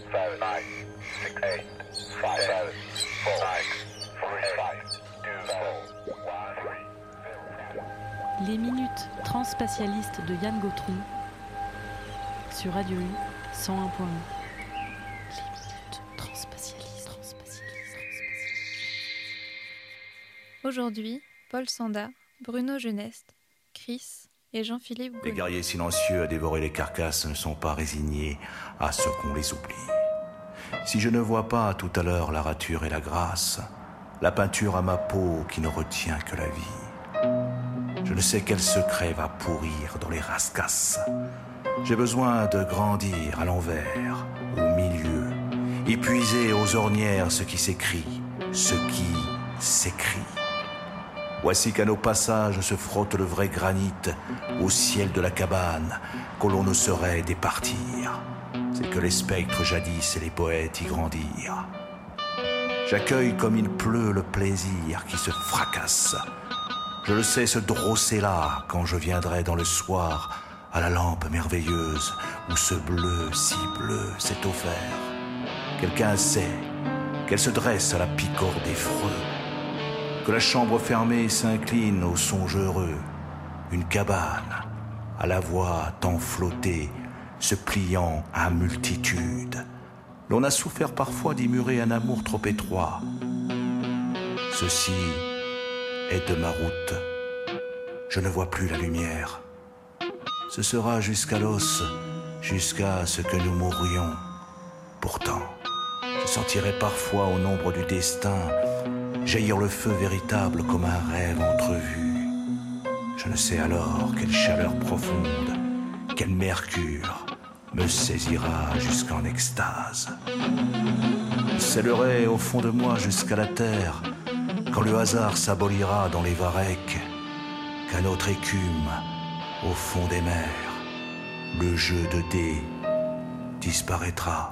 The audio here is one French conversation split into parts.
Les minutes transspatialistes de Yann Gautron sur Radio U 101.1. Les minutes transspatialistes. Aujourd'hui, Paul Sanda, Bruno Geneste, Chris et Jean-Philippe Gaullier. Les guerriers silencieux à dévorer les carcasses ne sont pas résignés à ce qu'on les oublie. Si je ne vois pas tout à l'heure la rature et la grâce, la peinture à ma peau qui ne retient que la vie, je ne sais quel secret va pourrir dans les rascasses. J'ai besoin de grandir à l'envers, au milieu, et puiser aux ornières ce qui s'écrit, ce qui s'écrit. Voici qu'à nos passages se frotte le vrai granit au ciel de la cabane, que l'on ne saurait départir. C'est que les spectres jadis et les poètes y grandirent. J'accueille comme il pleut le plaisir qui se fracasse. Je le sais se drosser là quand je viendrai dans le soir à la lampe merveilleuse où ce bleu si bleu s'est offert. Quelqu'un sait qu'elle se dresse à la picore des freux, que la chambre fermée s'incline au songe heureux, une cabane à la voix tant flottée se pliant à multitude. L'on a souffert parfois d'immurer un amour trop étroit. Ceci est de ma route. Je ne vois plus la lumière. Ce sera jusqu'à l'os, jusqu'à ce que nous mourions. Pourtant, je sentirai parfois au nombre du destin jaillir le feu véritable comme un rêve entrevu. Je ne sais alors quelle chaleur profonde, quel mercure me saisira jusqu'en extase. Je scellerai au fond de moi jusqu'à la terre, quand le hasard s'abolira dans les varechs, qu'à notre écume, au fond des mers, le jeu de dés disparaîtra.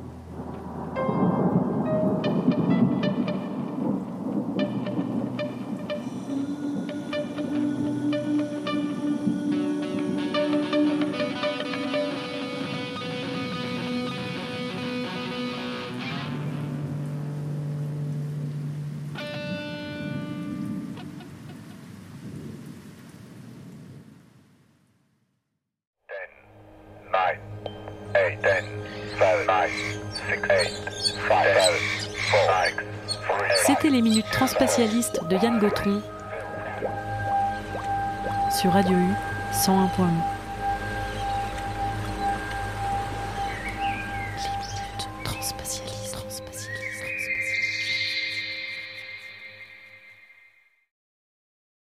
C'était les minutes transspatialistes de Yann Gautron sur Radio U 101.1.